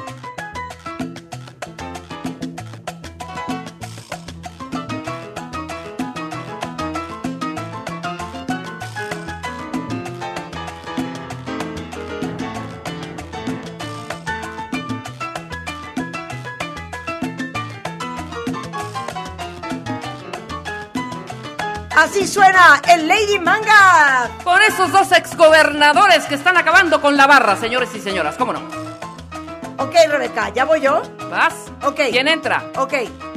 Así suena el Lady Manga. Con esos dos exgobernadores que están acabando con la barra, señores y señoras, ¿cómo no? Ok, Rebeca, ¿ya voy yo? ¿Vas? Ok. ¿Quién entra? Ok.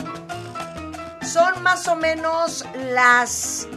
Son más o menos las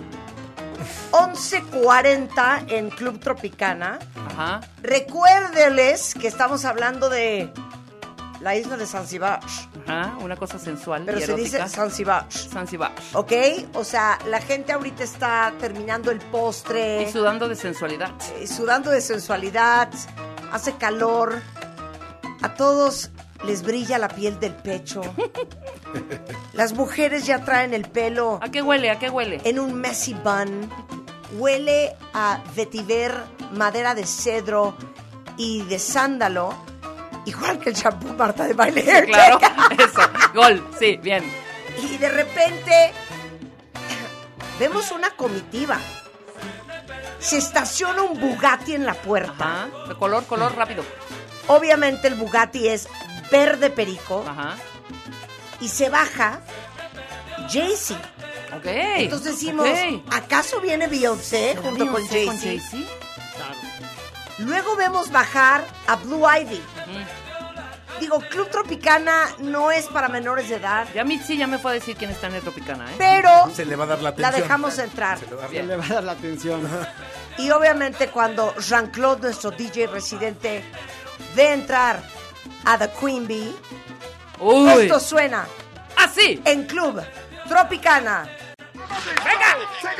11:40 en Club Tropicana. Ajá. Recuérdeles que estamos hablando de la isla de Zanzíbar. Ajá, una cosa sensual. Pero y se erótica. dice Zanzíbar. Zanzíbar. ¿Ok? O sea, la gente ahorita está terminando el postre. Y sudando de sensualidad. Sudando de sensualidad. Hace calor. A todos les brilla la piel del pecho. Las mujeres ya traen el pelo. ¿A qué huele? ¿A qué huele? En un messy bun. Huele a vetiver, madera de cedro y de sándalo. Igual que el champú Marta de Baile. Sí, claro, eso, gol, sí, bien. Y de repente vemos una comitiva. Se estaciona un Bugatti en la puerta. Ajá, de color, rápido. Obviamente el Bugatti es verde perico. Ajá. Y se baja Jay-Z. Ok. Entonces decimos, ¿acaso viene Beyoncé junto con Jay-Z? Claro. Luego vemos bajar a Blue Ivy. Digo, Club Tropicana no es para menores de edad. Ya Mitzi ya me fue a decir quién está en el Tropicana, ¿eh? Pero se le va a dar la atención. La dejamos entrar. Se le va a dar la atención. Y obviamente cuando Jean-Claude, nuestro DJ residente, ve entrar a The Queen Bee, esto suena así en Club Tropicana. ¡Venga!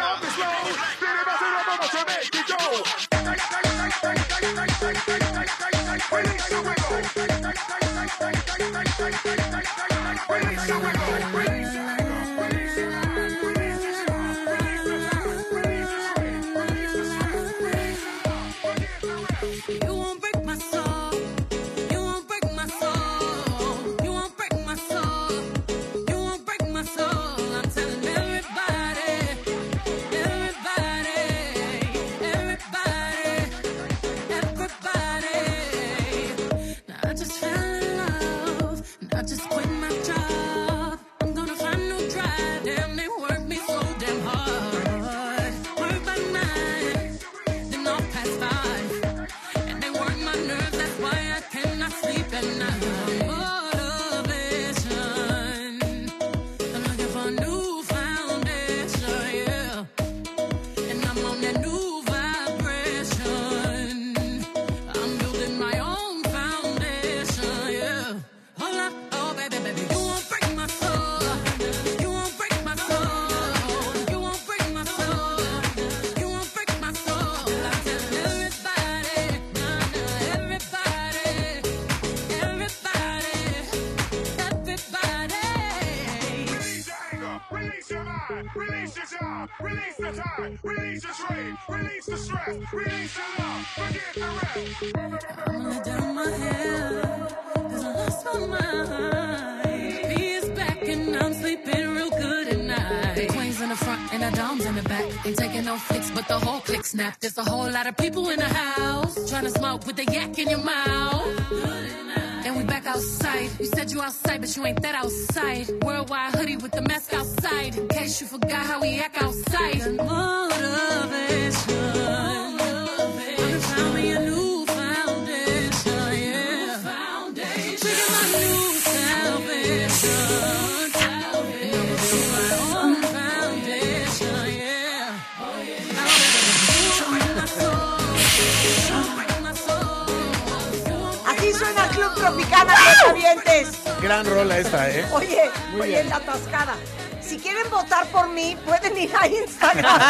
Snap. There's a whole lot of people in the house trying to smoke with the yak in your mouth. And we back outside. You said you outside, but you ain't that outside. Worldwide hoodie with the mask outside. In case you forgot how we act outside. Motivation. Found me a new foundation, yeah. Club Tropicana, cuentavientes. Gran rola esta, ¿eh? Oye, la atascada. Si quieren votar por mí, pueden ir a Instagram.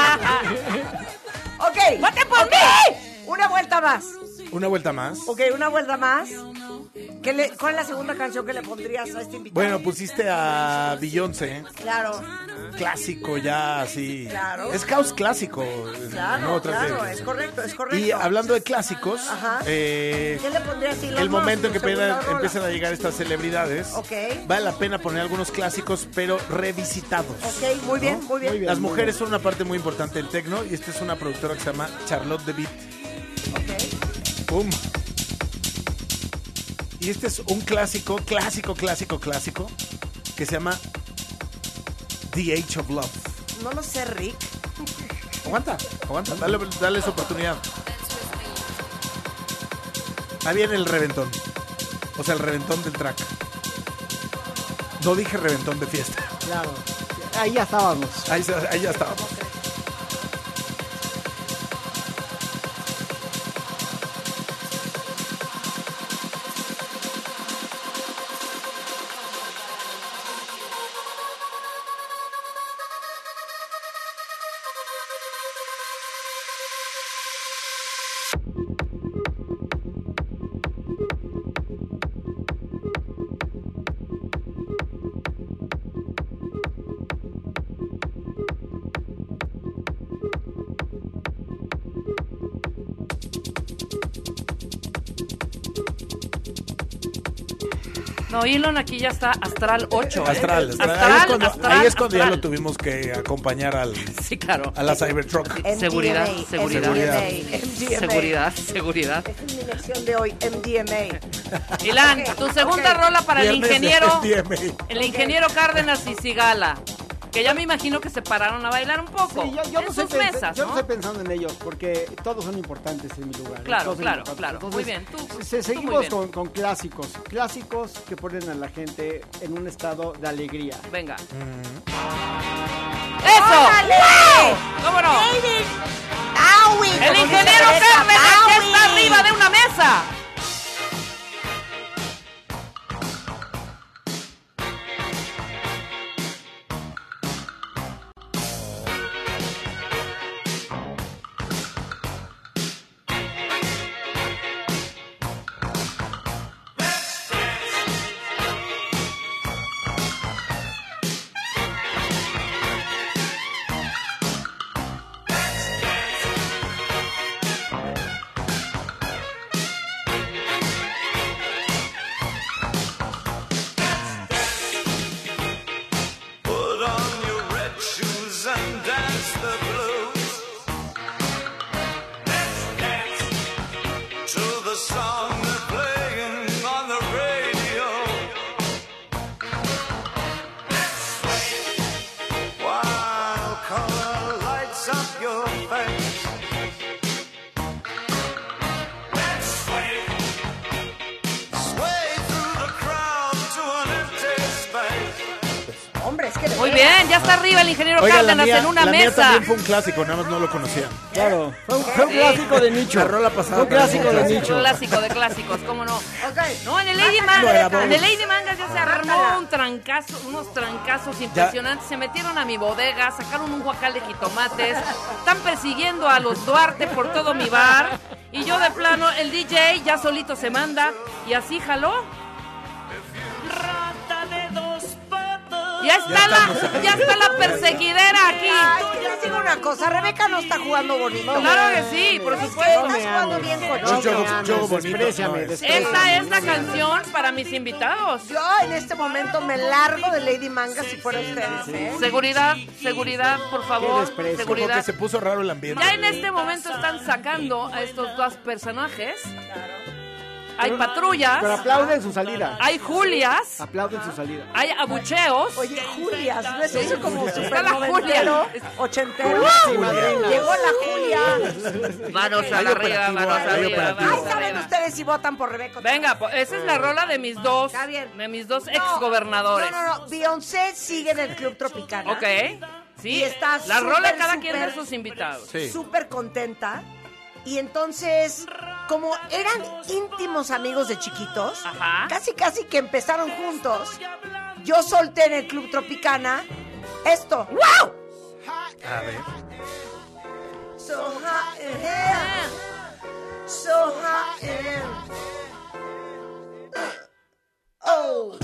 Ok. ¡Voten por mí! Una vuelta más. ¿Una vuelta más? Ok, una vuelta más. ¿Cuál es la segunda canción que le pondrías a este invitado? Bueno, pusiste a Beyoncé. Claro. Clásico ya, así. Claro. Es caos clásico. Claro, claro, es correcto. Y hablando de clásicos, ¿qué le pondrías? El momento en que empiezan a llegar estas celebridades, vale la pena poner algunos clásicos, pero revisitados. Ok, muy bien, muy bien. Las mujeres son una parte muy importante del techno y esta es una productora que se llama Charlotte de Beat. Ok. ¡Pum! Y este es un clásico, que se llama The Age of Love. No lo sé, Rick. Aguanta, dale su oportunidad. Ahí viene el reventón. O sea, el reventón del track. No dije reventón de fiesta. Claro. Ahí ya estábamos. Ahí ya estábamos. No, Elon aquí ya está Astral 8. Astral. Ahí es cuando ya lo tuvimos que acompañar al. Sí, claro. A la Cybertruck. Seguridad. MDMA. Seguridad. Esta es mi lección de hoy, MDMA. Ilan, tu segunda rola para Viernes el ingeniero. de MDMA. El ingeniero Cárdenas y Sigala. Que ya me imagino que se pararon a bailar un poco. Sí, yo en no sus mesas, yo ¿no? no estoy pensando en ellos, porque todos son importantes en mi lugar. Claro, todos son claro, importantes. claro. Entonces, Muy bien, tú seguimos muy bien. con clásicos. Clásicos que ponen a la gente en un estado de alegría. Venga. ¡Eso! ¡Órale! ¡Wow! ¿Cómo no? ¡Aui! El ingeniero Cárdenas ya está arriba de una mesa. Muy bien, ya está arriba el ingeniero Cárdenas en una la mesa. Mía también fue un clásico, nada más no lo conocía. Claro, fue un clásico de nicho. La rola pasada. Fue un clásico de nicho. Clásico de clásicos, ¿cómo no? Okay. No, en el Lady Mangas ya se armó unos trancazos impresionantes. Se metieron a mi bodega, sacaron un guacal de jitomates. Están persiguiendo a los Duarte por todo mi bar. Y yo de plano, el DJ ya solito se manda. Y así jaló. Ya está la perseguidera aquí. Ay, que les digo una cosa, Rebeca no está jugando bonito. Claro que sí, por supuesto. Estás jugando bien con Yo bonito. Esta es la canción para mis invitados. Yo en este momento me largo de Lady Manga si fuera ustedes, ¿eh? Seguridad, por favor. Seguridad. Como que se puso raro el ambiente. Ya en este momento están sacando a estos dos personajes. Hay patrullas. Pero aplauden su salida. Hay Julias. Aplauden su salida. Hay abucheos. Oye, Julias, ¿no es eso como Está super la noventero, Julia. ochentero? Madrina. Llegó la Julia. Manos a la arriba, manos arriba. Ay, ¿saben ustedes si votan por Rebeca? Venga, pues esa es la rola de mis dos. Está bien. De mis dos exgobernadores. No. Beyoncé sigue en el Club Tropicana. Ok. Sí. Y está la rola de súper, cada quien de súper, sus invitados. Sí. Súper contenta. Y entonces como eran íntimos amigos de chiquitos, casi que empezaron juntos, yo solté en el Club Tropicana esto. ¡Wow! A ver. So hot in here. So hot in here. Oh.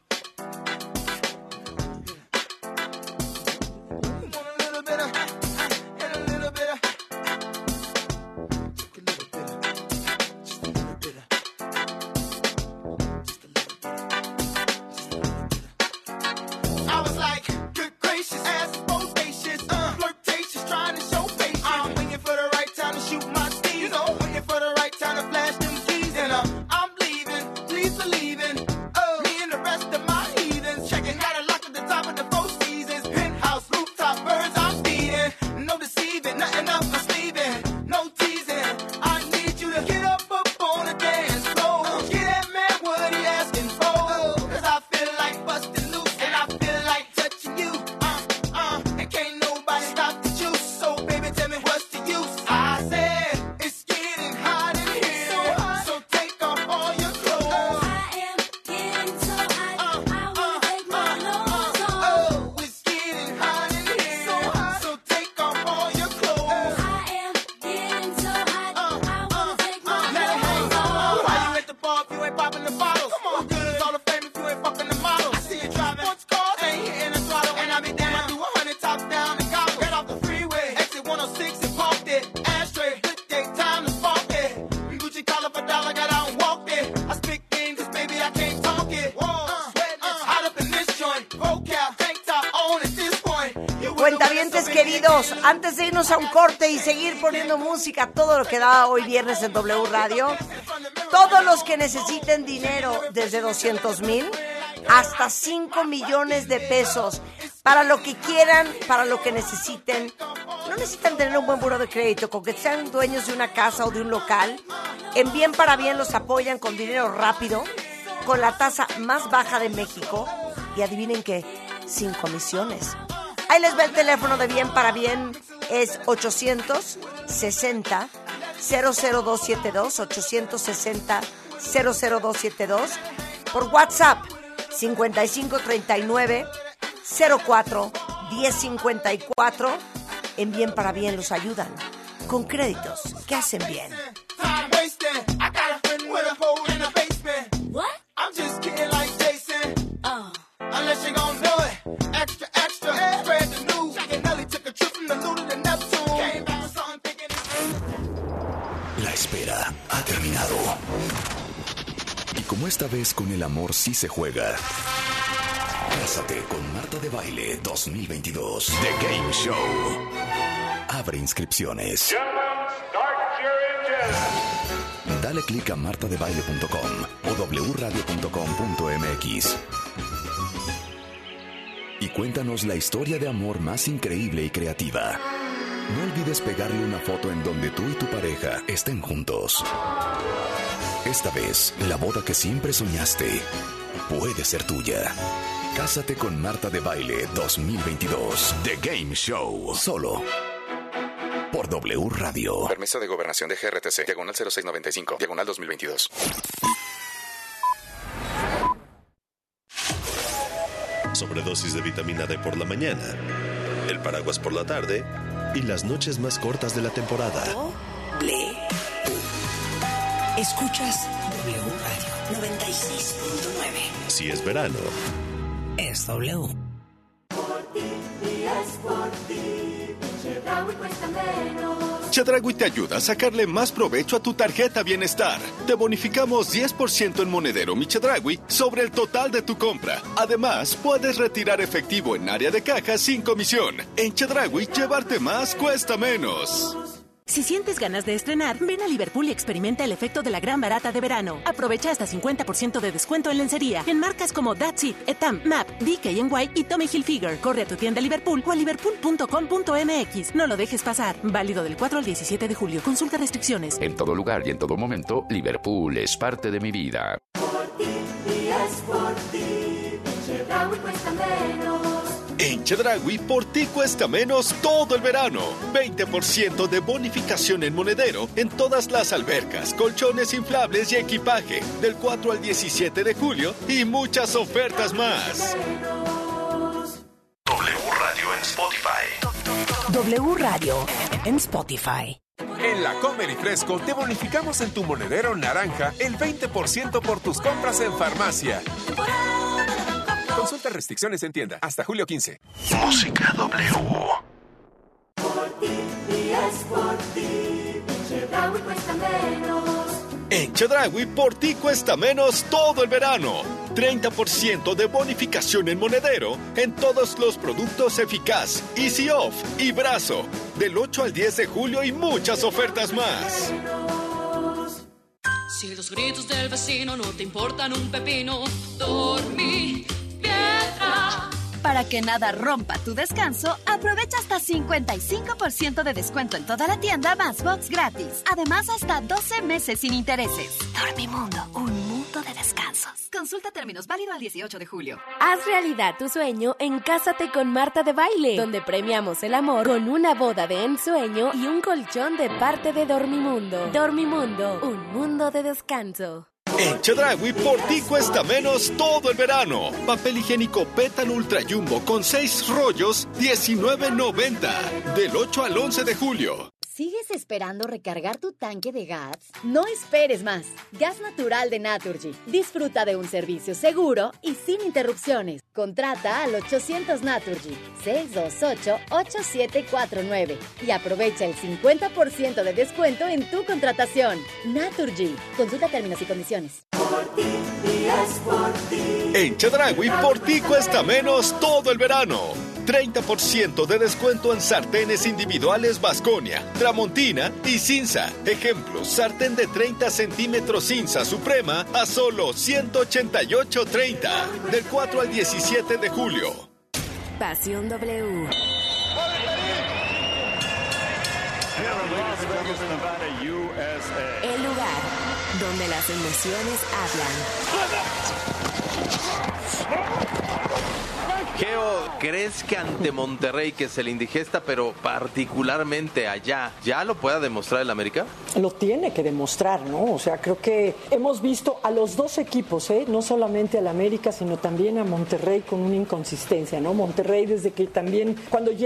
Cuentavientes queridos, antes de irnos a un corte y seguir poniendo música, todo lo que da hoy viernes en W Radio, todos los que necesiten dinero desde 200,000 hasta 5 millones de pesos, para lo que quieran, para lo que necesiten. No necesitan tener un buen buró de crédito, con que sean dueños de una casa o de un local. En Bien para Bien los apoyan con dinero rápido, con la tasa más baja de México, y adivinen qué, sin comisiones. Ahí les va el teléfono de Bien para Bien, es 860-00272, 860-00272, por WhatsApp 5539-04-1054. En Bien para Bien los ayudan con créditos que hacen bien. La espera ha terminado. Y como esta vez con el amor sí se juega, Cásate con Marta de Baile 2022 The Game Show. Abre inscripciones. Dale click a martadebaile.com o wradio.com.mx y cuéntanos la historia de amor más increíble y creativa. No olvides pegarle una foto en donde tú y tu pareja estén juntos. Esta vez, la boda que siempre soñaste puede ser tuya. Cásate con Marta de Baile 2022 The Game Show. Solo por W Radio. Permiso de gobernación de GRTC, diagonal 0695, diagonal 2022. Sobredosis de vitamina D por la mañana, el paraguas por la tarde y las noches más cortas de la temporada. Escuchas W Radio 96.9. Si es verano, es W. Por ti, y es por ti, Chedraui cuesta menos. Chedraui te ayuda a sacarle más provecho a tu tarjeta Bienestar. Te bonificamos 10% en monedero Mi Chedraui sobre el total de tu compra. Además, puedes retirar efectivo en área de caja sin comisión. En Chedraui, llevarte más cuesta menos. Si sientes ganas de estrenar, ven a Liverpool y experimenta el efecto de la gran barata de verano. Aprovecha hasta 50% de descuento en lencería en marcas como That's It, Etam, MAP, DKNY y Tommy Hilfiger. Corre a tu tienda Liverpool o a liverpool.com.mx. No lo dejes pasar. Válido del 4 al 17 de julio. Consulta restricciones. En todo lugar y en todo momento, Liverpool es parte de mi vida. Por ti, y es por ti, Chedraui cuesta menos. En Chedraui, por ti cuesta menos todo el verano. 20% de bonificación en monedero en todas las albercas, colchones inflables y equipaje. Del 4 al 17 de julio y muchas ofertas más. W Radio en Spotify. W Radio en Spotify. En La Comer y Fresco te bonificamos en tu monedero naranja el 20% por tus compras en farmacia. Consulta restricciones en tienda hasta julio 15. Música W. Por ti y es por ti. Chedraui cuesta menos. En Chedraui, por ti cuesta menos todo el verano. 30% de bonificación en monedero en todos los productos Eficaz, Easy Off y Brazo. Del 8 al 10 de julio y muchas ofertas más. Si los gritos del vecino no te importan un pepino, dormí piedra. Para que nada rompa tu descanso, aprovecha hasta 55% de descuento en toda la tienda más box gratis. Además, hasta 12 meses sin intereses. Dormimundo, un mundo de descansos. Consulta términos, válido al 18 de julio. Haz realidad tu sueño en Cásate con Marta de Baile, donde premiamos el amor con una boda de ensueño y un colchón de parte de Dormimundo. Dormimundo, un mundo de descanso. En Chedraui, por ti cuesta menos todo el verano. Papel higiénico Pétalo Ultra Jumbo con 6 rollos, $19.90. Del 8 al 11 de julio. ¿Sigues esperando recargar tu tanque de gas? No esperes más. Gas natural de Naturgy. Disfruta de un servicio seguro y sin interrupciones. Contrata al 800 Naturgy 628-8749 y aprovecha el 50% de descuento en tu contratación. Naturgy. Consulta términos y condiciones. Por ti y es por ti. En Chedraui, por ti cuesta menos todo el verano. 30% de descuento en sartenes individuales Vasconia, Tramontina y Cinza. Ejemplos, sartén de 30 centímetros Cinza Suprema a solo $188.30. Del 4 al 17 de julio. Pasión W. El lugar donde las emociones hablan. Geo, ¿crees que ante Monterrey, que se le indigesta, pero particularmente allá, ya lo pueda demostrar el América? Lo tiene que demostrar, ¿no? O sea, creo que hemos visto a los dos equipos, no solamente al América, sino también a Monterrey con una inconsistencia, ¿no? Monterrey desde que también, cuando